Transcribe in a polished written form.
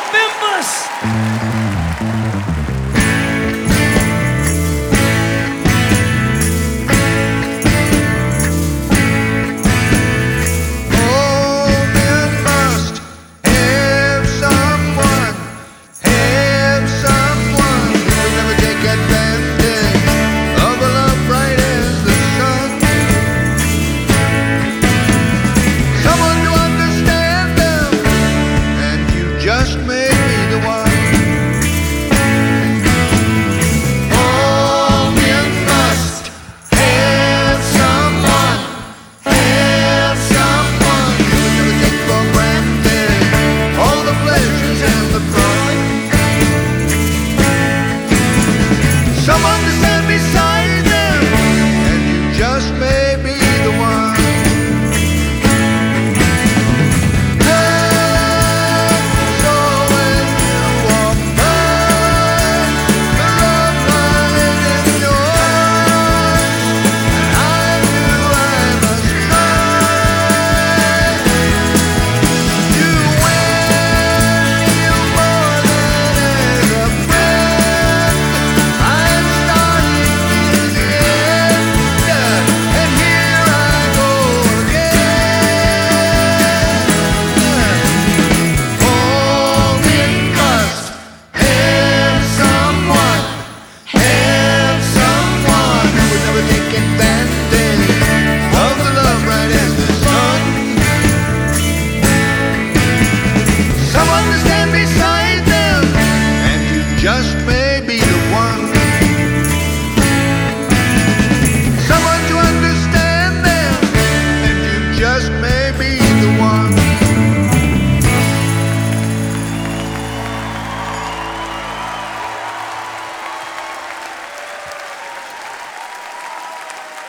Memphis! Just may be the one. All men must have someone who will never take for granted all the pleasures and the fun. Someone to